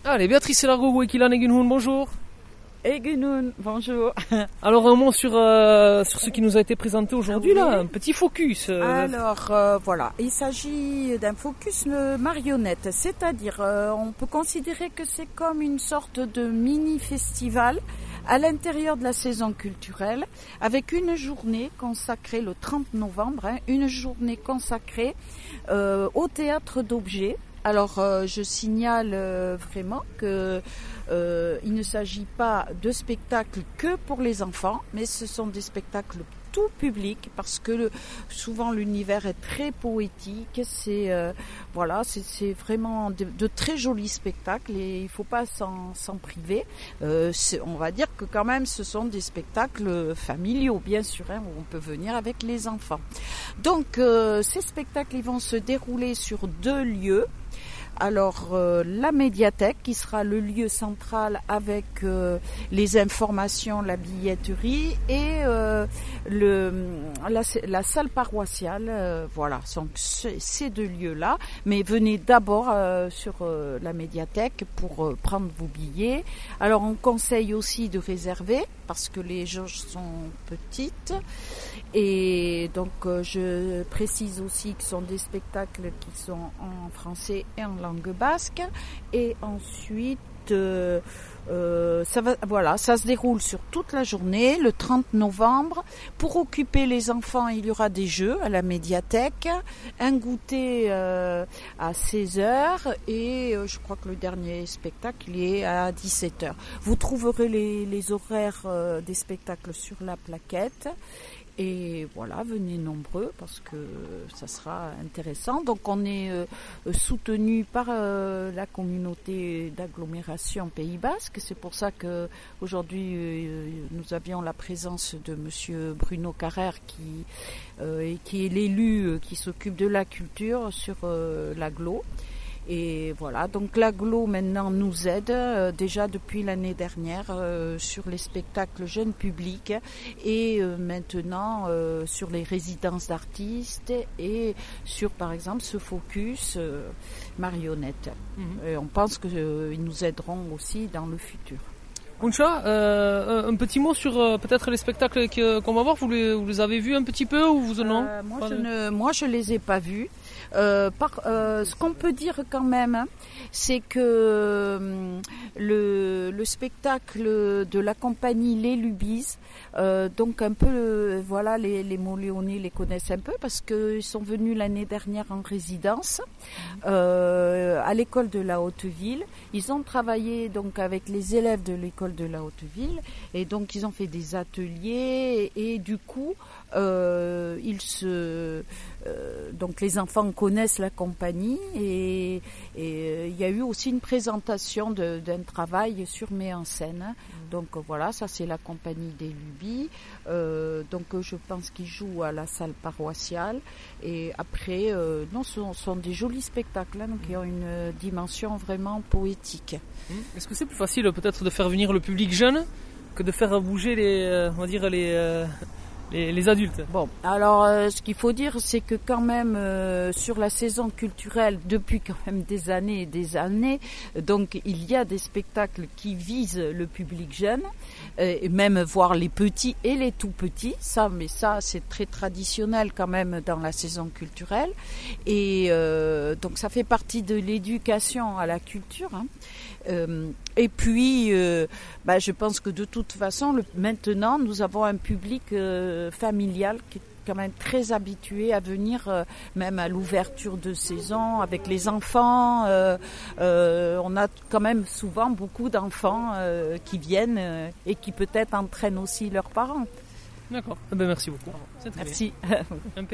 Allez, Béatrice Largo, Wikilan et Gunhun, bonjour. Et Gunhun, bonjour. Alors un mot sur ce qui nous a été présenté aujourd'hui, Oui. là, un petit focus. Alors voilà, il s'agit d'un focus marionnette, c'est-à-dire on peut considérer que c'est comme une sorte de mini-festival à l'intérieur de la saison culturelle, avec une journée consacrée le 30 novembre, une journée consacrée au théâtre d'objets. Alors je signale vraiment que il ne s'agit pas de spectacles que pour les enfants, mais ce sont des spectacles tout public parce que souvent l'univers est très poétique. C'est vraiment de très jolis spectacles et il ne faut pas s'en priver. On va dire que quand même ce sont des spectacles familiaux, bien sûr, où on peut venir avec les enfants. Donc ces spectacles ils vont se dérouler sur 2 lieux. Alors la médiathèque qui sera le lieu central avec les informations, la billetterie et la salle paroissiale. Voilà, donc ces 2 lieux-là. Mais venez d'abord sur la médiathèque pour prendre vos billets. Alors on conseille aussi de réserver parce que les jauges sont petites. Et donc je précise aussi que ce sont des spectacles qui sont en français et en langue basque. Et ensuite ça se déroule sur toute la journée, le 30 novembre. Pour occuper les enfants, il y aura des jeux à la médiathèque, un goûter à 16h et je crois que le dernier spectacle il est à 17h. Vous trouverez les horaires des spectacles sur la plaquette. Et voilà, venez nombreux parce que ça sera intéressant. Donc on est soutenu par la communauté d'agglomération Pays Basque. C'est pour ça que aujourd'hui nous avions la présence de Monsieur Bruno Carrère qui est l'élu qui s'occupe de la culture sur l'agglo. Et voilà, donc l'agglo maintenant nous aide déjà depuis l'année dernière sur les spectacles jeunes publics et maintenant sur les résidences d'artistes et sur par exemple ce focus marionnette. Et on pense qu'ils nous aideront aussi dans le futur. Kuncha, un petit mot sur peut-être les spectacles qu'on va voir. Vous les avez vus un petit peu ou vous non? Moi je les ai pas vus. Ce qu'on peut dire quand même, c'est que le spectacle de la compagnie Les Lubies, donc un peu, voilà, les Moléonais les connaissent un peu parce qu'ils sont venus l'année dernière en résidence à l'école de la Haute-Ville. Ils ont travaillé donc avec les élèves de l'école de la Haute-Ville et donc ils ont fait des ateliers et du coup donc les enfants connaissent la compagnie et il y a eu aussi une présentation d'un travail sur Met en scène. Donc voilà, ça c'est la compagnie des Lubies. Donc je pense qu'ils jouent à la salle paroissiale et après ce sont des jolis spectacles donc qui ont une dimension vraiment poétique. Est-ce que c'est plus facile peut-être de faire venir le public jeune que de faire bouger les adultes? Bon, alors ce qu'il faut dire, c'est que quand même sur la saison culturelle, depuis quand même des années et des années, donc il y a des spectacles qui visent le public jeune, et même voir les petits et les tout petits. Ça c'est très traditionnel quand même dans la saison culturelle, et donc ça fait partie de l'éducation à la culture. Et puis, je pense que de toute façon, maintenant, nous avons un public familial qui est quand même très habitué à venir, même à l'ouverture de saison avec les enfants. On a quand même souvent beaucoup d'enfants qui viennent et qui peut-être entraînent aussi leurs parents. D'accord. Merci beaucoup. Merci.